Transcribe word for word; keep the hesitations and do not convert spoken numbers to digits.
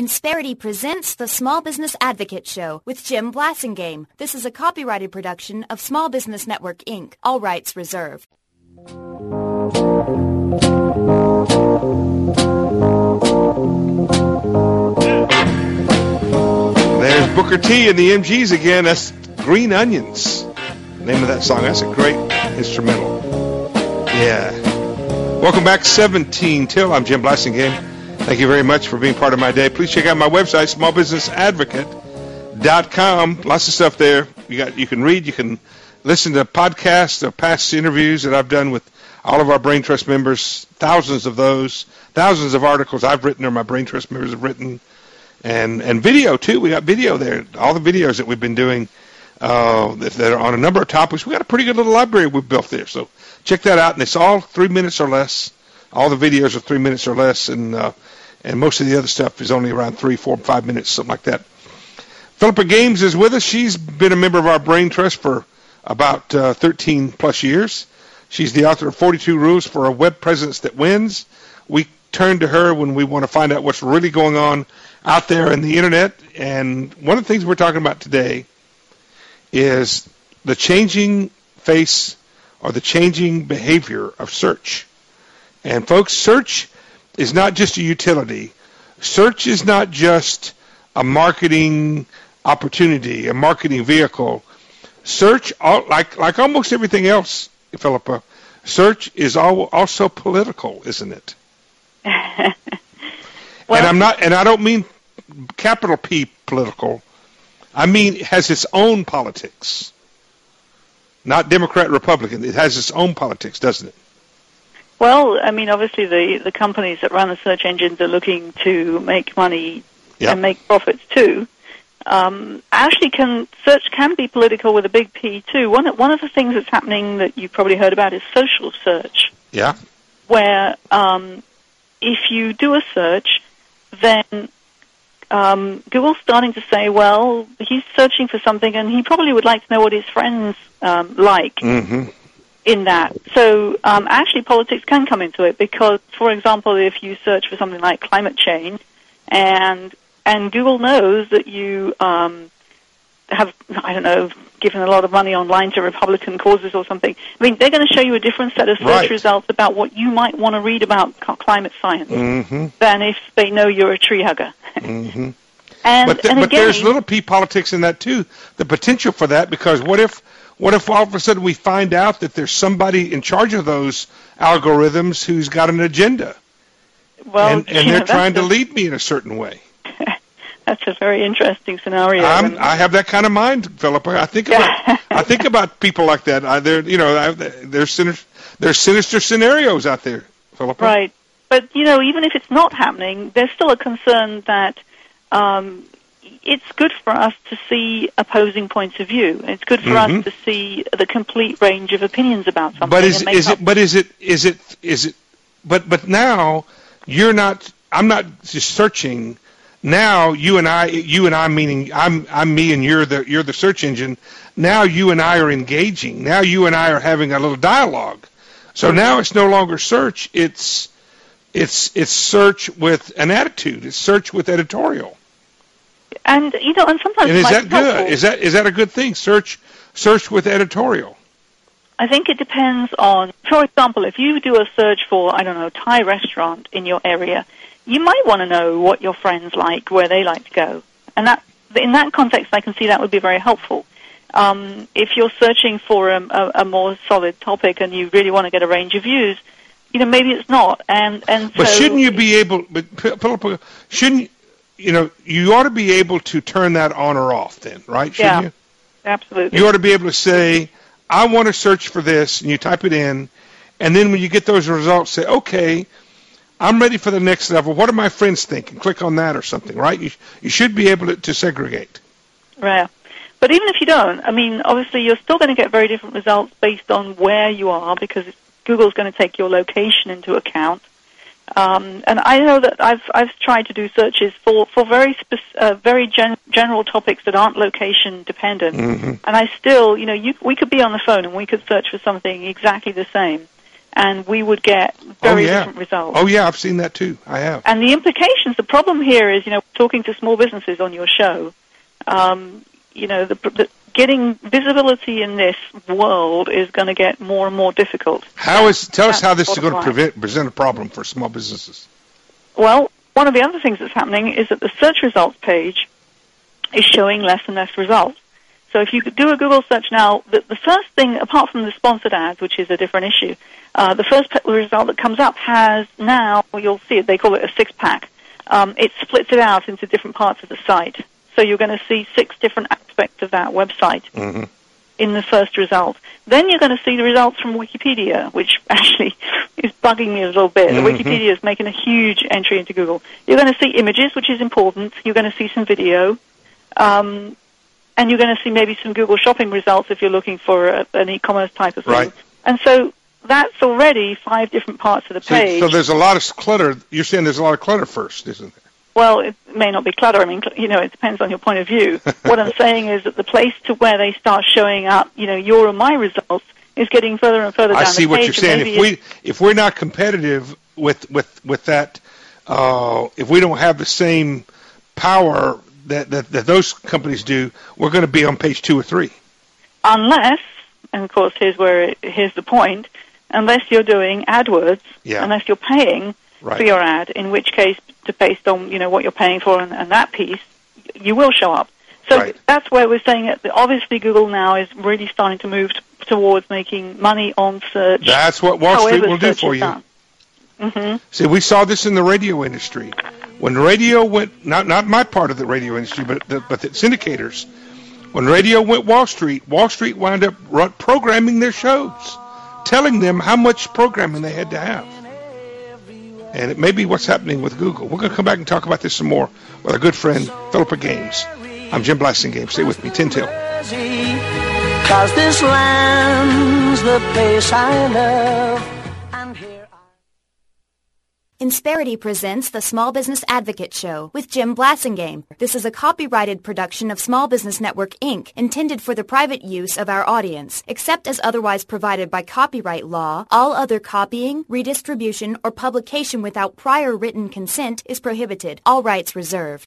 Insperity presents the Small Business Advocate Show with Jim Blasingame. This is a copyrighted production of Small Business Network, Incorporated. All rights reserved. There's Booker T and the M Gs again. That's Green Onions. Name of that song. That's a great instrumental. Yeah. Welcome back, seventeen till. I'm Jim Blasingame. Thank you very much for being part of my day. Please check out my website, small business advocate dot com. Lots of stuff there. You got, you can read, you can listen to podcasts of past interviews that I've done with all of our Brain Trust members, thousands of those, thousands of articles I've written or my Brain Trust members have written, and, and video, too. We got video there, all the videos that we've been doing uh, that are on a number of topics. We got a pretty good little library we've built there, so check that out, and it's all three minutes or less. All the videos are three minutes or less, and uh, and most of the other stuff is only around three, four, five minutes, something like that. Philippa Games is with us. She's been a member of our Brain Trust for about uh, thirteen plus years. She's the author of forty-two Rules for a Web Presence That Wins. We turn to her when we want to find out what's really going on out there in the Internet. And one of the things we're talking about today is the changing face or the changing behavior of search. And folks, search is not just a utility. Search is not just a marketing opportunity, a marketing vehicle. Search, like like almost everything else, Philippa, search is also political, isn't it? well, and I'm not, and I don't mean capital P political. I mean it has its own politics, not Democrat, Republican. It has its own politics, doesn't it? Well, I mean, obviously the, the companies that run the search engines are looking to make money yep. and make profits too. Um, actually, can search can be political with a big P too. One one of the things that's happening that you've probably heard about is social search. Yeah. Where um, if you do a search, then um, Google's starting to say, well, he's searching for something, and he probably would like to know what his friends um, like. Mm-hmm. In that. So um, actually politics can come into it because, for example, if you search for something like climate change and and Google knows that you um, have, I don't know, given a lot of money online to Republican causes or something, I mean, they're going to show you a different set of search right. results about what you might want to read about climate science mm-hmm. than if they know you're a tree hugger. mm-hmm. and, but th- and but again, there's little p politics in that, too, the potential for that, because what if What if all of a sudden we find out that there's somebody in charge of those algorithms who's got an agenda, well, and, and they're know, trying to lead me in a certain way? That's a very interesting scenario. I'm, I have that kind of mind, Philippa. I think about I think about people like that. I, they're you know I, there's sinister, there's sinister scenarios out there, Philippa. Right, but you know even if it's not happening, there's still a concern that. Um, It's good for us to see opposing points of view. It's good for mm-hmm. us to see the complete range of opinions about something. But is, and make is it? But is it? Is it? Is it? But but now you're not. I'm not just searching. Now you and I, you and I, meaning I'm I'm me and you're the you're the search engine. Now you and I are engaging. Now you and I are having a little dialogue. So mm-hmm. now it's no longer search. It's it's it's search with an attitude. It's search with editorial. And you know, and sometimes and is that helpful. good? Is that is that a good thing? Search, search with editorial. I think it depends on. For example, if you do a search for I don't know Thai restaurant in your area, you might want to know what your friends like, where they like to go, and that in that context, I can see that would be very helpful. Um, if you're searching for a, a, a more solid topic and you really want to get a range of views, you know, maybe it's not. And and but so, shouldn't you be able? But Philippa, shouldn't you know, you ought to be able to turn that on or off then, right? Shouldn't yeah, you? Absolutely. You ought to be able to say, I want to search for this, and you type it in, and then when you get those results, say, okay, I'm ready for the next level. What do my friends think? And click on that or something, right? You, you should be able to, to segregate. Right. But even if you don't, I mean, obviously you're still going to get very different results based on where you are because Google's going to take your location into account. Um, and I know that I've I've tried to do searches for for very spec- uh, very gen- general topics that aren't location dependent, mm-hmm. and I still, you know, you, we could be on the phone and we could search for something exactly the same, and we would get very oh, yeah. different results. Oh, yeah, I've seen that too. I have. And the implications, the problem here is, you know, talking to small businesses on your show, um, you know, the, the getting visibility in this world is going to get more and more difficult. How is? Tell us That's how this is going to line. prevent, present a problem for small businesses. Well, one of the other things that's happening is that the search results page is showing less and less results. So if you could do a Google search now, the, the first thing, apart from the sponsored ads, which is a different issue, uh, the first result that comes up has now, well, you'll see it, they call it a six-pack. Um, it splits it out into different parts of the site. So you're going to see six different aspects of that website mm-hmm. in the first result. Then you're going to see the results from Wikipedia, which actually is bugging me a little bit. Mm-hmm. Wikipedia is making a huge entry into Google. You're going to see images, which is important. You're going to see some video. Um, and you're going to see maybe some Google shopping results if you're looking for a, an e-commerce type of thing. Right. And so that's already five different parts of the So, page. so there's a lot of clutter. You're saying there's a lot of clutter first, isn't there? Well, it may not be clutter. I mean, you know, it depends on your point of view. What I'm saying is that the place to where they start showing up, you know, your or my results is getting further and further down I the page. see what you're saying. Maybe If we if we're not competitive with with with that, uh, if we don't have the same power that, that that those companies do, we're going to be on page two or three. Unless, and of course, here's where it, here's the point. Unless you're doing AdWords, Yeah. unless you're paying Right. for your ad, in which case, to based on you know what you're paying for and, and that piece, you will show up. So Right. that's where we're saying that obviously Google now is really starting to move t- towards making money on search. That's what Wall Street however will do search for is you. done. Mm-hmm. See, we saw this in the radio industry. When radio went, not not my part of the radio industry, but the, but the syndicators, when radio went Wall Street, Wall Street wound up run, programming their shows, telling them how much programming they had to have. And it may be what's happening with Google. We're going to come back and talk about this some more with our good friend, Philippa Gaines. I'm Jim Blasingame. Stay with me. ten till. Cause this land's the place I love. And here I... Insperity presents the Small Business Advocate Show with Jim Blasingame. This is a copyrighted production of Small Business Network, Incorporated, intended for the private use of our audience. Except as otherwise provided by copyright law, all other copying, redistribution, or publication without prior written consent is prohibited. All rights reserved.